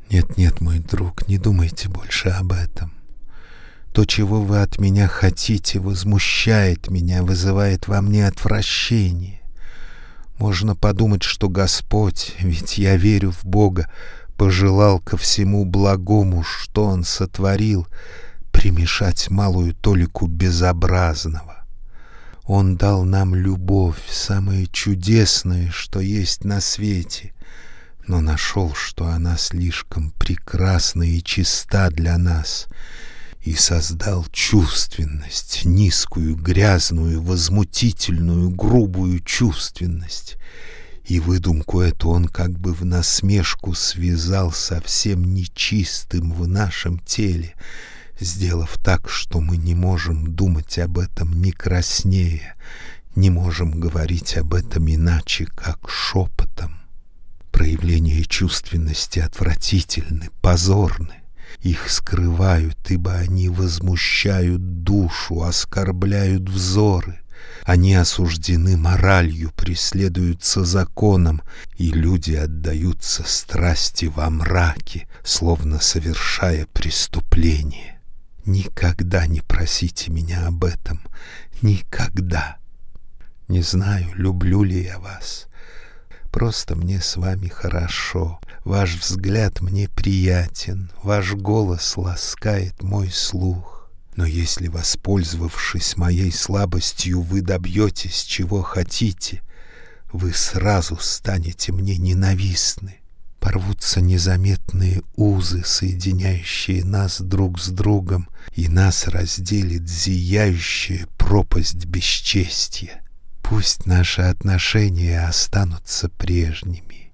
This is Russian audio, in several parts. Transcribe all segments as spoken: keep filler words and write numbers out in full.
Нет-нет, мой друг, не думайте больше об этом. То, чего вы от меня хотите, возмущает меня, вызывает во мне отвращение. Можно подумать, что Господь, ведь я верю в Бога, пожелал ко всему благому, что Он сотворил, примешать малую толику безобразного. Он дал нам любовь, самое чудесное, что есть на свете, но нашел, что она слишком прекрасна и чиста для нас, и создал чувственность, низкую, грязную, возмутительную, грубую чувственность. И выдумку эту он как бы в насмешку связал совсем нечистым в нашем теле, сделав так, что мы не можем думать об этом не краснея, не можем говорить об этом иначе, как шепотом. Проявления чувственности отвратительны, позорны. Их скрывают, ибо они возмущают душу, оскорбляют взоры. Они осуждены моралью, преследуются законом, и люди отдаются страсти во мраке, словно совершая преступление. Никогда не просите меня об этом, никогда. Не знаю, люблю ли я вас. Просто мне с вами хорошо, ваш взгляд мне приятен, ваш голос ласкает мой слух. Но если, воспользовавшись моей слабостью, вы добьетесь, чего хотите, вы сразу станете мне ненавистны. Порвутся незаметные узы, соединяющие нас друг с другом, и нас разделит зияющая пропасть бесчестия. Пусть наши отношения останутся прежними.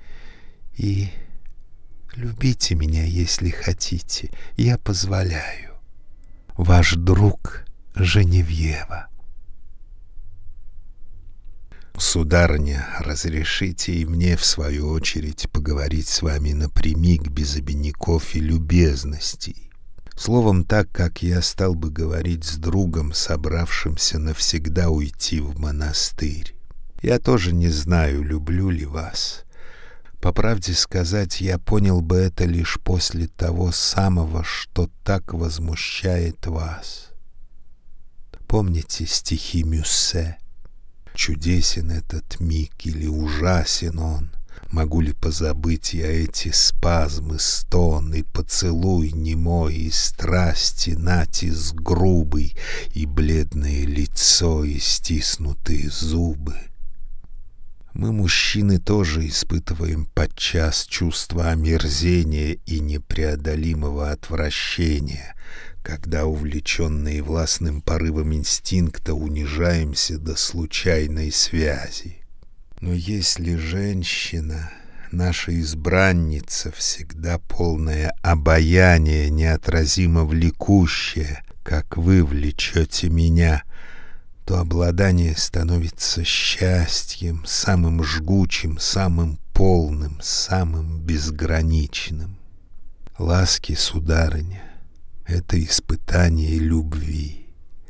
И любите меня, если хотите, я позволяю. Ваш друг Женевьева. Сударыня, разрешите и мне, в свою очередь, поговорить с вами напрямик, без обиняков и любезностей. Словом, так, как я стал бы говорить с другом, собравшимся навсегда уйти в монастырь. Я тоже не знаю, люблю ли вас. По правде сказать, я понял бы это лишь после того самого, что так возмущает вас. Помните стихи Мюссе? Чудесен этот миг или ужасен он? Могу ли позабыть я эти спазмы, стоны, поцелуй немой и страсти, натиск грубый, и бледное лицо, и стиснутые зубы? Мы, мужчины, тоже испытываем подчас чувство омерзения и непреодолимого отвращения, когда, увлеченные властным порывом инстинкта, унижаемся до случайной связи. Но если женщина, наша избранница, всегда полная обаяния, неотразимо влекущая, как вы влечете меня, то обладание становится счастьем, самым жгучим, самым полным, самым безграничным. Ласки, сударыня, — это испытание любви.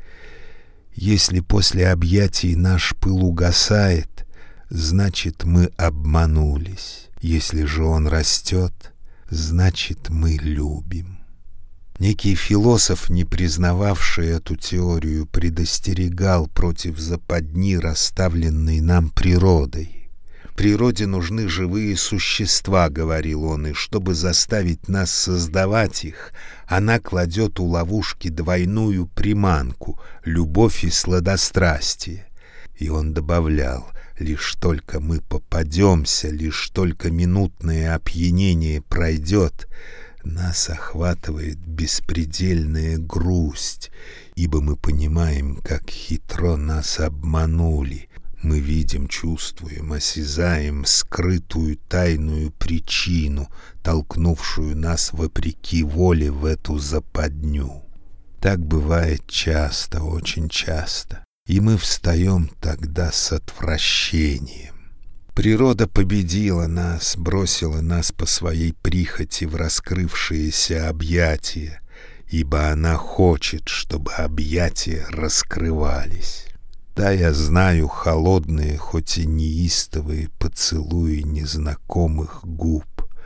Если после объятий наш пыл угасает, значит, мы обманулись. Если же он растет, значит, мы любим. Некий философ, не признававший эту теорию, предостерегал против западни, расставленной нам природой. Природе нужны живые существа, говорил он, и чтобы заставить нас создавать их, она кладет у ловушки двойную приманку — любовь и сладострастие. И он добавлял: лишь только мы попадемся, лишь только минутное опьянение пройдет, нас охватывает беспредельная грусть, ибо мы понимаем, как хитро нас обманули. Мы видим, чувствуем, осязаем скрытую тайную причину, толкнувшую нас вопреки воле в эту западню. Так бывает часто, очень часто, и мы встаем тогда с отвращением. Природа победила нас, бросила нас по своей прихоти в раскрывшиеся объятия, ибо она хочет, чтобы объятия раскрывались. Да, я знаю холодные, хоть и неистовые поцелуи незнакомых губ.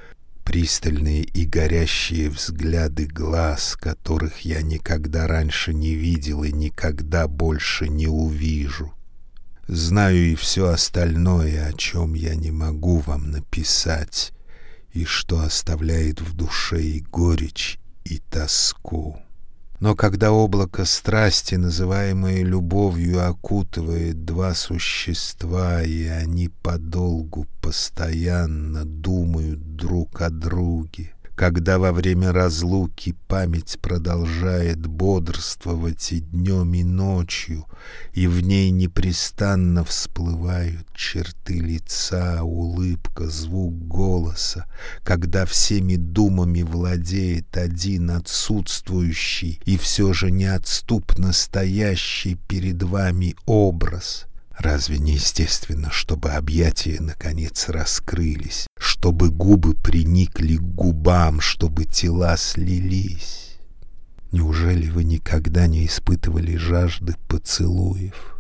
пристальные и горящие взгляды глаз, которых я никогда раньше не видел и никогда больше не увижу. Знаю и все остальное, о чем я не могу вам написать, и что оставляет в душе и горечь, и тоску. Но когда облако страсти, называемое любовью, окутывает два существа, и они подолгу, постоянно думают друг о друге, когда во время разлуки память продолжает бодрствовать и днем, и ночью, и в ней непрестанно всплывают черты лица, улыбка, звук голоса, когда всеми думами владеет один отсутствующий и все же неотступно стоящий перед вами образ. Разве не естественно, чтобы объятия наконец раскрылись, чтобы губы приникли к губам, чтобы тела слились? Неужели вы никогда не испытывали жажды поцелуев?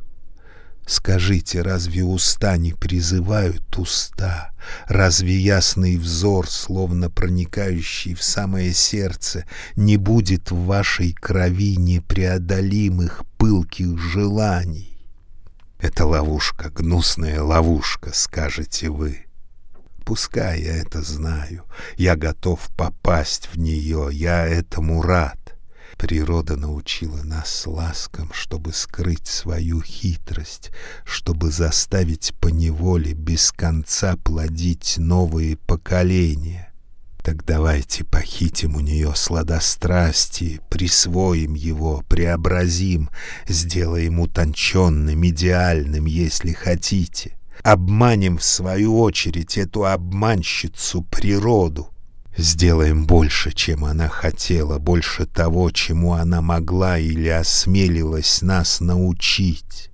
Скажите, разве уста не призывают уста? Разве ясный взор, словно проникающий в самое сердце, не будет в вашей крови непреодолимых пылких желаний? Это ловушка, гнусная ловушка, скажете вы. Пускай я это знаю, я готов попасть в нее, я этому рад. Природа научила нас ласкам, чтобы скрыть свою хитрость, чтобы заставить поневоле без конца плодить новые поколения. Так давайте похитим у нее сладострастие, присвоим его, преобразим, сделаем утонченным, идеальным, если хотите. Обманем в свою очередь эту обманщицу природу. Сделаем больше, чем она хотела, больше того, чему она могла или осмелилась нас научить.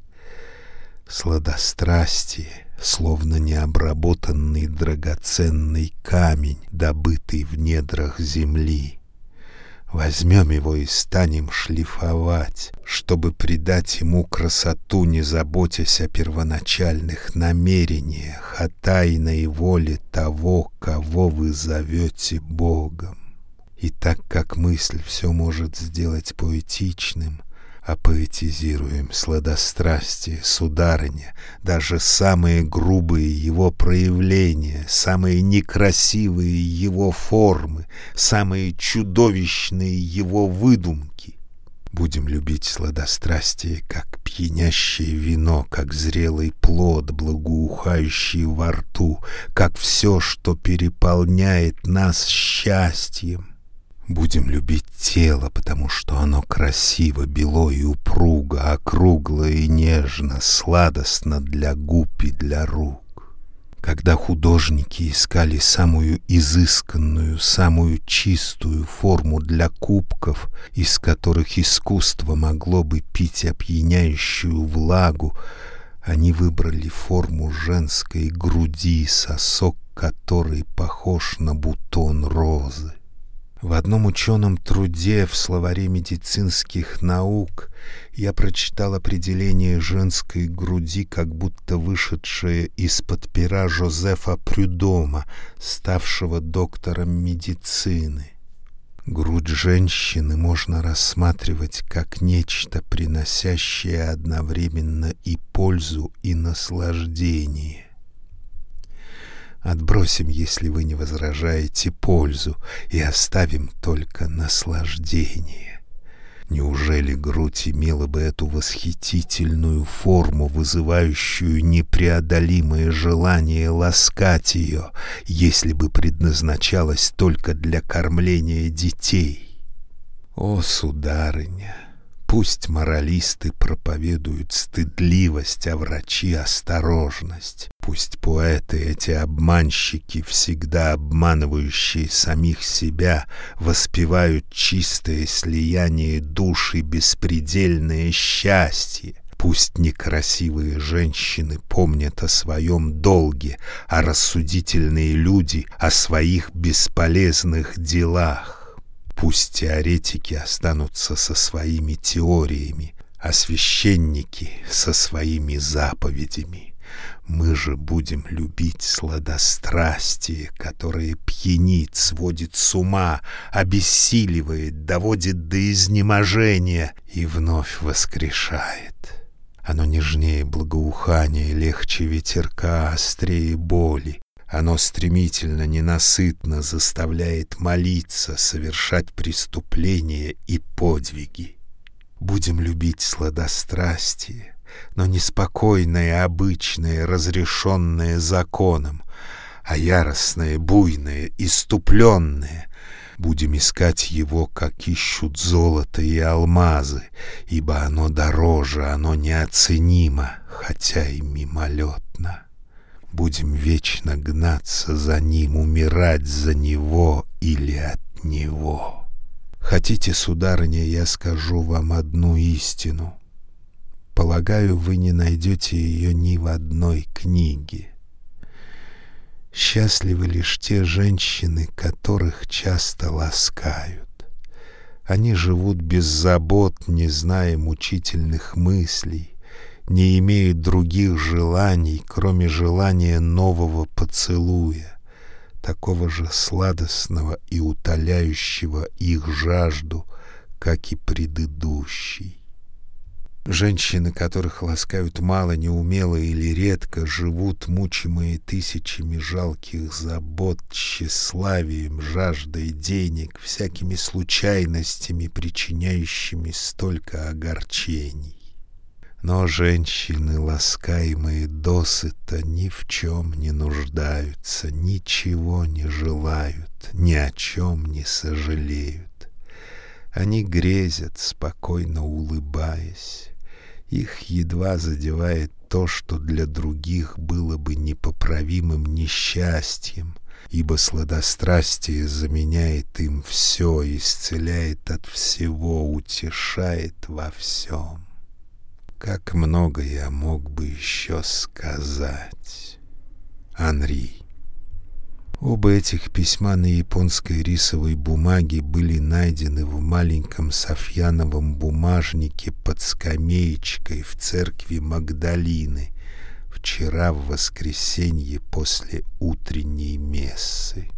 Сладострастие, словно необработанный драгоценный камень, добытый в недрах земли. Возьмем его и станем шлифовать, чтобы придать ему красоту, не заботясь о первоначальных намерениях, о тайной воле того, кого вы зовете Богом. И так как мысль все может сделать поэтичным, опоэтизируем сладострастие, сударыня, даже самые грубые его проявления, самые некрасивые его формы, самые чудовищные его выдумки. Будем любить сладострастие, как пьянящее вино, как зрелый плод, благоухающий во рту, как все, что переполняет нас счастьем. Будем любить тело, потому что оно красиво, бело и упруго, округло и нежно, сладостно для губ и для рук. Когда художники искали самую изысканную, самую чистую форму для кубков, из которых искусство могло бы пить опьяняющую влагу, они выбрали форму женской груди, сосок которой похож на бутон розы. В одном ученом труде в словаре медицинских наук я прочитал определение женской груди, как будто вышедшее из-под пера Жозефа Прюдома, ставшего доктором медицины. Грудь женщины можно рассматривать как нечто, приносящее одновременно и пользу, и наслаждение. Отбросим, если вы не возражаете, пользу и оставим только наслаждение. Неужели грудь имела бы эту восхитительную форму, вызывающую непреодолимое желание ласкать ее, если бы предназначалась только для кормления детей? О, сударыня! Пусть моралисты проповедуют стыдливость, а врачи — осторожность. Пусть поэты, эти обманщики, всегда обманывающие самих себя, воспевают чистое слияние душ и беспредельное счастье. Пусть некрасивые женщины помнят о своем долге, а рассудительные люди — о своих бесполезных делах. Пусть теоретики останутся со своими теориями, а священники — со своими заповедями. Мы же будем любить сладострастие, которое пьянит, сводит с ума, обессиливает, доводит до изнеможения и вновь воскрешает. Оно нежнее благоухания, легче ветерка, острее боли. Оно стремительно, ненасытно заставляет молиться, совершать преступления и подвиги. Будем любить сладострастие, но не спокойное, обычное, разрешенное законом, а яростное, буйное, иступленное. Будем искать его, как ищут золото и алмазы, ибо оно дороже, оно неоценимо, хотя и мимолетно. Будем вечно гнаться за ним, умирать за него или от него. Хотите, сударыня, я скажу вам одну истину. Полагаю, вы не найдете ее ни в одной книге. Счастливы лишь те женщины, которых часто ласкают. Они живут без забот, не зная мучительных мыслей, не имеют других желаний, кроме желания нового поцелуя, такого же сладостного и утоляющего их жажду, как и предыдущий. Женщины, которых ласкают мало, неумело или редко, живут, мучимые тысячами жалких забот, тщеславием, жаждой денег, всякими случайностями, причиняющими столько огорчений. Но женщины, ласкаемые досыта, ни в чем не нуждаются, ничего не желают, ни о чем не сожалеют. Они грезят, спокойно улыбаясь. Их едва задевает то, что для других было бы непоправимым несчастьем, ибо сладострастие заменяет им все, исцеляет от всего, утешает во всем. Как много я мог бы еще сказать. Анри. Оба этих письма на японской рисовой бумаге были найдены в маленьком софьяновом бумажнике под скамеечкой в церкви Магдалины вчера в воскресенье после утренней мессы.